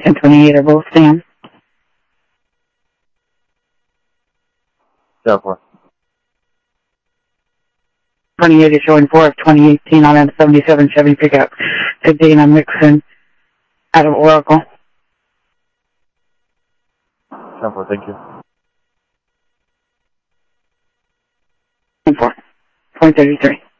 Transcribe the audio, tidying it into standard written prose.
1028 are both Sam. 7-4. 28 is showing 4 of 2018 on a 77 Chevy pickup to Dana Mixon out of Oracle. 7-4, thank you. 10-4. 2033.